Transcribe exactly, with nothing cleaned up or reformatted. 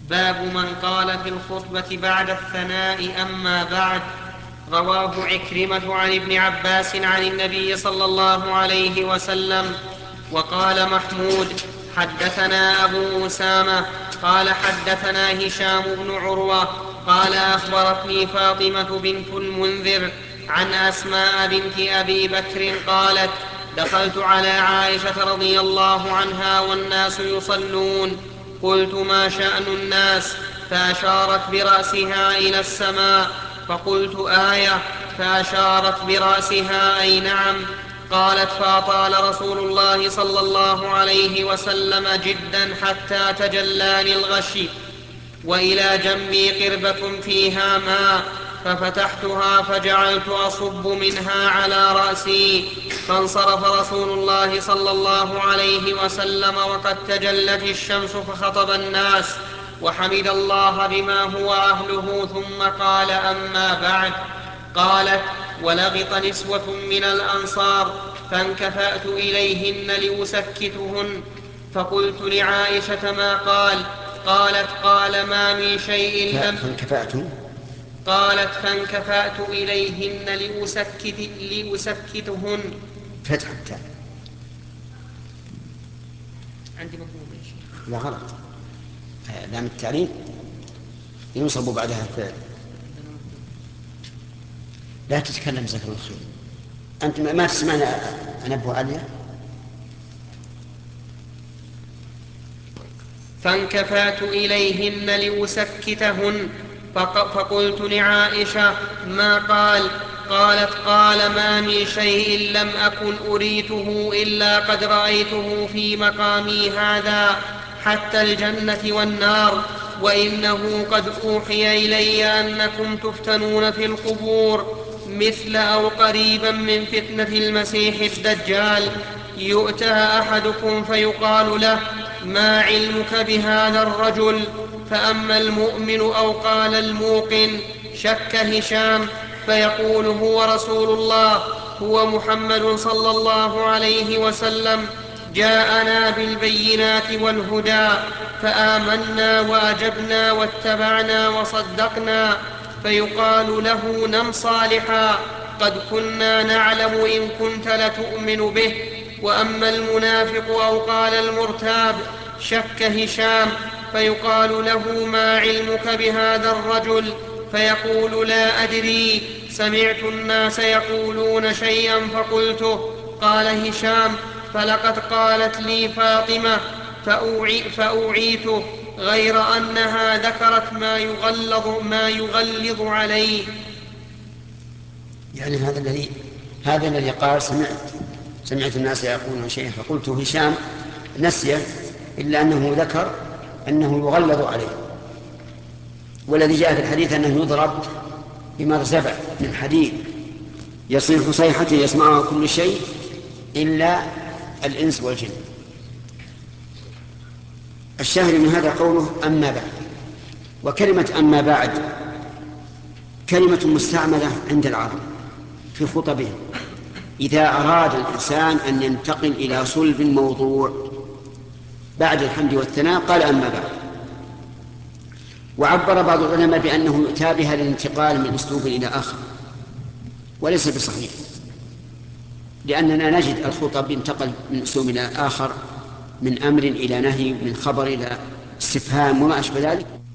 باب من قال في الخطبة بعد الثناء أما بعد. رواه عكرمة عن ابن عباس عن النبي صلى الله عليه وسلم. وقال محمود حدثنا أبو أسامة قال حدثنا هشام بن عروة قال أخبرتني فاطمة بنت المنذر عن أسماء بنت أبي بكر قالت دخلت على عائشة رضي الله عنها والناس يصلون، قلت ما شأن الناس؟ فأشارت برأسها إلى السماء، فقلت آية، فأشارت برأسها أي نعم. قالت فأطال رسول الله صلى الله عليه وسلم جدا حتى تجلاني الغشي، وإلى جنبي قربة فيها ماء، ففتحتها فجعلت أصب منها على رأسي، فانصرف رسول الله صلى الله عليه وسلم وقد تجلت الشمس فخطب الناس وحمد الله بما هو أهله، ثم قال أما بعد. قالت ولغط نسوة من الأنصار فانكفأت إليهن لأسكتهن، فقلت لعائشة ما قال؟ قالت قال ما من شيء لم فانكفأت قالت فانكفأت إليهن لأسكت لأسكتهن. فتح التاء عندي مفهوم يا شيخ. لا غلط، لام التعليل ينصب بعدها الفعل. لا تتكلم جزاك الله خير، أنت ما تسمعني أنبه عليا. فانكفأت إليهن لأسكتهن، فقلت لعائشة ما قال؟ قالت قال ما من شيء لم أكن أريته إلا قد رأيته في مقامي هذا، حتى الجنة والنار، وإنه قد أوحي إلي أنكم تفتنون في القبور مثل أو قريبا من فتنة المسيح الدجال. يؤتى أحدكم فيقال له ما علمك بهذا الرجل؟ فأما المؤمن أو قال الموقن شك هشام فيقول هو رسول الله، هو محمد صلى الله عليه وسلم، جاءنا بالبينات والهدى فآمنا وأجبنا واتبعنا وصدقنا. فيقال له نم صالحا، قد كنا نعلم إن كنت لتؤمن به. وأما المنافق أو قال المرتاب شك هشام فيقال له ما علمك بهذا الرجل؟ فيقول لا أدري، سمعت الناس يقولون شيئا فقلته. قال هشام فلقد قالت لي فاطمة فأوعي فأوعيته، غير أنها ذكرت ما يغلظ, ما يغلظ عليه. يعني هذا الذي هذا الذي قال سمعت سمعت الناس يقولون شيئا فقلت هشام نسي، إلا أنه ذكر أنه يغلظ عليه. والذي جاء في الحديث أنه يضرب بمرزبة من حديد يصيح صيحة يسمعها كل شيء إلا الإنس والجن. الشاهد من هذا قوله أما بعد. وكلمة أما بعد كلمة مستعملة عند العرب في خطبهم إذا أراد الإنسان أن ينتقل إلى صلب الموضوع بعد الحمد والثناء قال أما بعد. وعبر بعض العلماء بأنه يؤتى بها للانتقال من أسلوب إلى آخر، وليس بصحيح، لأننا نجد الخطب انتقل من أسلوب إلى آخر، من أمر إلى نهي، من خبر إلى استفهام وما أشبه ذلك.